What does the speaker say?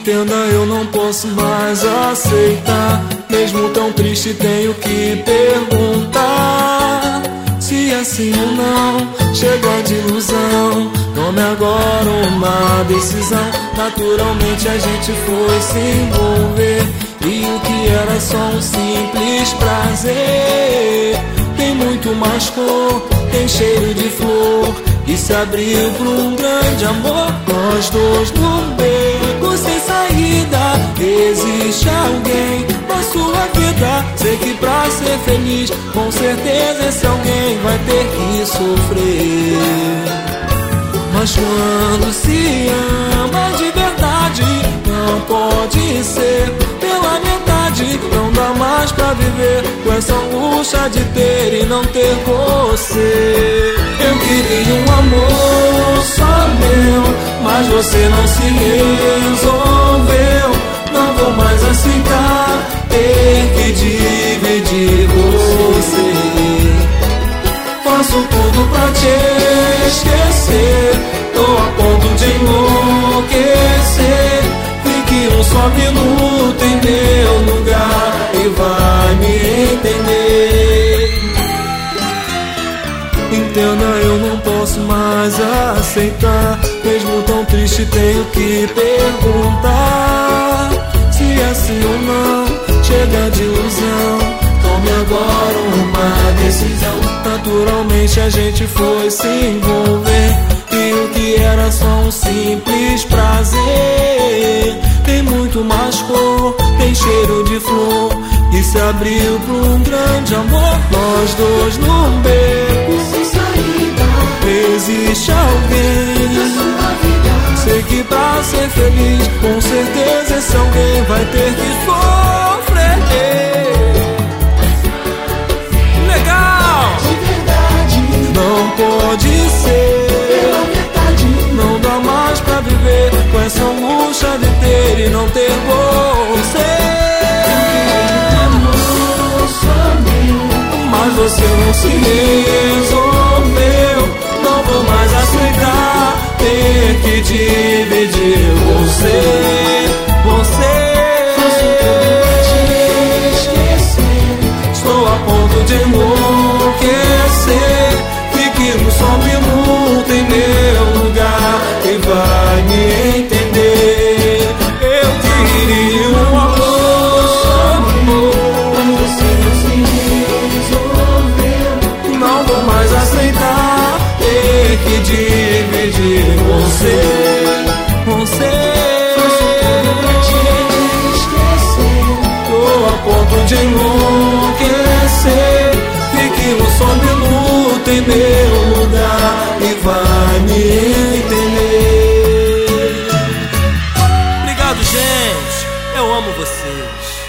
Entenda, eu não posso mais aceitar. Mesmo tão triste tenho que perguntar se é sim ou não. Chega de ilusão, tome agora uma decisão. Naturalmente a gente foi se envolver, e o que era só um simples prazer tem muito mais cor, tem cheiro de flor, e se abriu pra um grande amor. Nós dois num beco sem saída. Existe alguém na sua vida? Sei que pra ser feliz, com certeza esse alguém vai ter que sofrer. Mas quando se ama de verdade, não pode ser pela metade. Não dá mais pra viver com essa angústia de ter e não ter você. Eu queria um amor só meu, mas você não se resolveu. Não vou mais aceitar ter que dividir você. Faço tudo pra te esquecer, tô a ponto de enlouquecer. Fique um só minuto em meu lugar e vai me entender. Entenda, eu não posso mais aceitar. Mesmo tão triste tenho que perguntar se é sim ou não. Chega de ilusão, tome agora uma decisão. Naturalmente a gente foi se envolver, e o que era só um simples prazer tem muito mais cor, tem cheiro de flor, e se abriu pra um grande amor. Nós dois num beco sem saída. Existe alguém na sua vida? Sei que pra ser feliz, com certeza esse alguém vai ter que sofrer. Legal! De verdade, não pode ser pela metade. Não dá mais pra viver com essa angústia de ter e não ter você. Mas você não se resolveu. Não vou mais aceitar ter que dividir você. Faço tudo pra te esquecer. Estou a ponto de enlouquecer. Fique no só um minuto em meu lugar e vai me entender. Eu queria um amor, mas você não se resolveu. Não vou mais aceitar ter que dividir você. Faço tudo pra te esquecer. Tô a ponto de enlouquecer. Fique um só minuto em meu lugar e vai me entender. Obrigado, gente. Eu amo vocês.